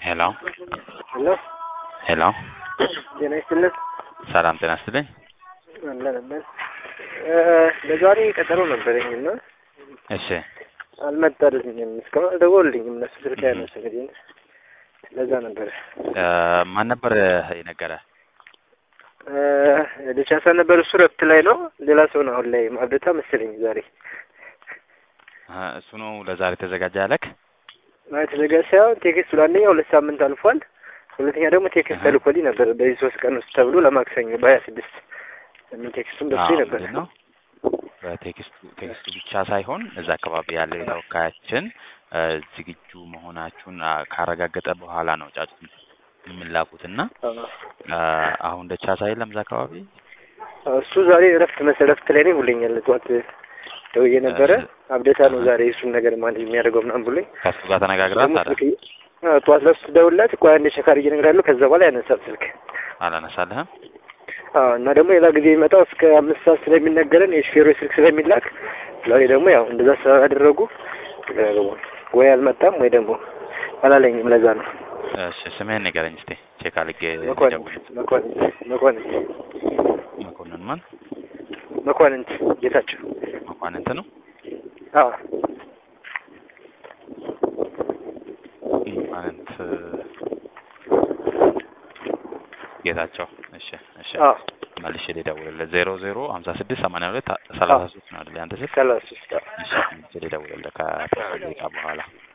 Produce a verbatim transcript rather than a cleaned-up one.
ሄሎ ሄሎ ሄሎ ጤና ይስጥልኝ። ሰላም ጤና ይስጥልኝ። አለን አለን ለዛሬ ቀጠሮ ነበረኝ እና እሺ አልመጣልኝም። እስካሁን አልደወሉልኝም። እነሱ ስልክ ያነሱልኝ ለዛ ነበር። ማን ነበር የነገረ? ደቻሳ ነበር። እሱ ረፍት ላይ ነው። ሌላ ሰው ነው አሁን ላይ ማብደታ መሰለኝ ዛሬ። እሱ ነው ለዛሬ ተዘጋጀ ያለክ? ማለት ተዘጋጀ ሳይሆን ቴክስት ለአንደኛ ሁለት ሳምንት አልፏል። ሁለተኛ ደግሞ ቴክስት ተልኮልኝ ነበር በዚህ ሶስት ቀን ውስጥ ተብሎ ለማክሰኞ በሀያ ስድስት ምን ቴክስቱን ደስ ነበር ነው። በቴክስቱ ቴክስቱ ብቻ ሳይሆን እዛ አካባቢ ያለው የተወካያችን ዝግጁ መሆናችሁን ካረጋገጠ በኋላ ነው ጫጩት የሚላኩትና አሁን ደቻሳ የለም እዛ አካባቢ። እሱ ዛሬ እረፍት መሰረፍት ላይ ነው ብሎኛል። ጠዋት ደውዬ ነበረ። አብደታ ነው ዛሬ እሱን ነገር ማለት የሚያደርገው ምናምን ብሎኝ ከሱ ጋር ተነጋግራት አለ። ጠዋት ለሱ ደውልላት ቆይ አንዴ ሸካሪ እየነግራለሁ። ከዛ በኋላ ያነሳል ስልክ አላነሳልህም። አዎ እና ደግሞ ሌላ ጊዜ የሚመጣው እስከ አምስት ሰዓት ስለሚነገረን የሹፌሩ ስልክ ስለሚላክ ዛሬ ደግሞ ያው እንደዛ ስላደረጉ ወይ አልመጣም ወይ ደግሞ አላለኝም። ለዛ ነው። እሺ ስምህን ንገረኝ እስቲ ቼክ አድርጌ መኮንን መኮንን መኮንን ማን? መኳንንት ጌታቸው መኳንንት ነው። አዎ መኳንንት ጌታቸው። እሺ እሺ አዎ መልሼ ልደውልልህ ዜሮ ዜሮ ሀምሳ ስድስት ሰማንያ ሁለት ሰላሳ ሶስት ነው አይደል? አንተ ስልክ ሰላሳ ሶስት እሺ መልሼ ልደውልልህ ከደቂቃ በኋላ